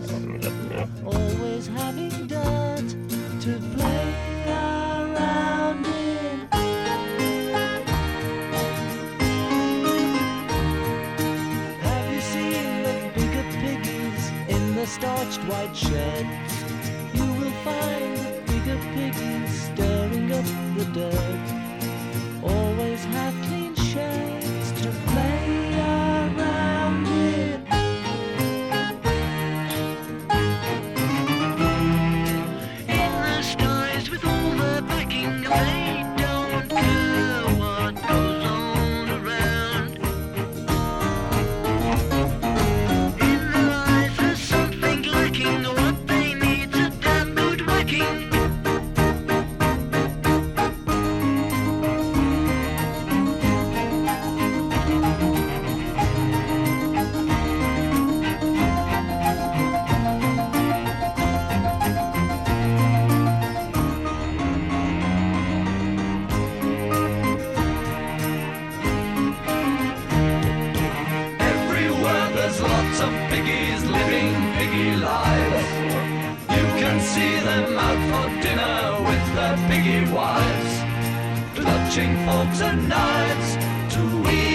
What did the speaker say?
always having dirt to play around in. Have you seen the bigger piggies in the starched white sheds? You will find the bigger piggies stirring up the dirt. Always have clean sheds to play around in. In the skies with all the backing, they don't care what goes on around. In their eyes there's something lacking, what they need's a damn good whacking. Everywhere there's lots of piggies living piggy lives. You can see them out for dinner with their piggy wives, clutching forks and knives to eat